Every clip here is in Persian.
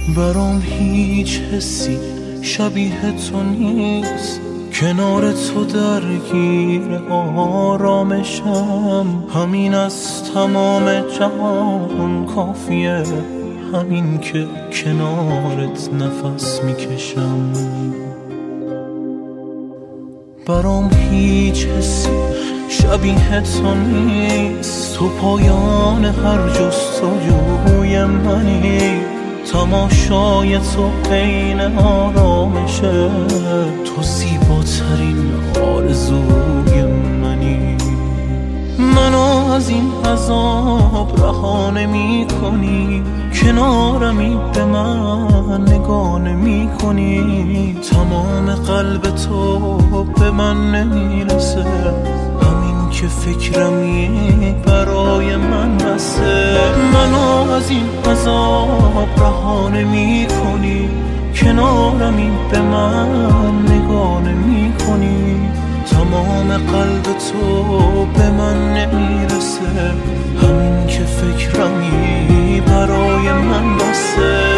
برام هیچ حسی شبیه تو نیست، کنار تو درگیر آرامشم. همین از تمام جهان کافیه، همین که کنارت نفس میکشم. برام هیچ حسی شبیه تو نیست، تو پایان هر جستجوی منی. تماشای تو عین آرامشه، تو زیباترین آرزوی منی. منو از این عذاب رها نمی کنی، کنارمی به من نگاه نمی کنی. تمام قلب تو به من نمیرسه، همین که فکرمی برای من بسه. منو از این عذاب رها نمی کنی، کنارمی به من نگاه نمی کنی. تمام قلب تو به من نمیرسه، همین که فکرمی برای من بسه.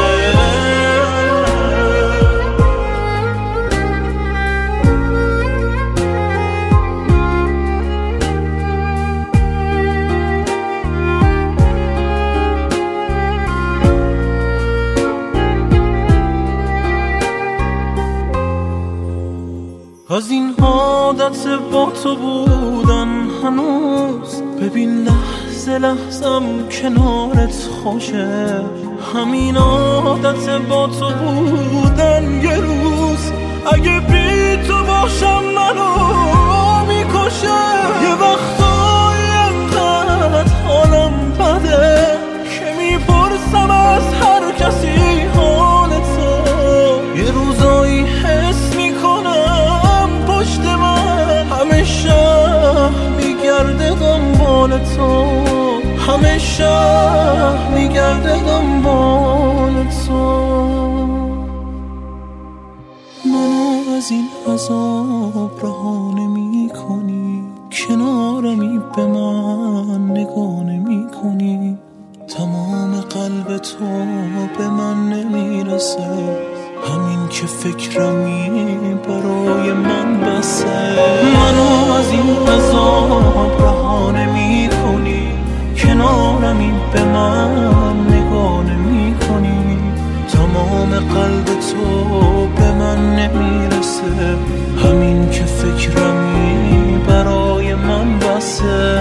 از این عادت با تو بودن هنوز، ببین لحظه لحظم کنارت خوشه. همین عادت با تو بودن یه روز اگه بی تو باشم منو میکشه. یه وقتایی انقدر حالم بده که میپرسم از هر کسی حال تو. یه روزایی حس میکنم پشت من همه شهر میگرده دنبال تو، همه شهر میگرده دنبال تو. منو از این عذاب رها نمی کنی، کنارمی به من نگاه نمی کنی. تمام قلب تو به من نمیرسه، همین که فکرمی برای من بسه. منو از این عذاب رها نمی کنی، کنارمی به من نگاه نمی کنی. تمام قلب تو به من نمیرسه، همین که فکرمی برای من بسه.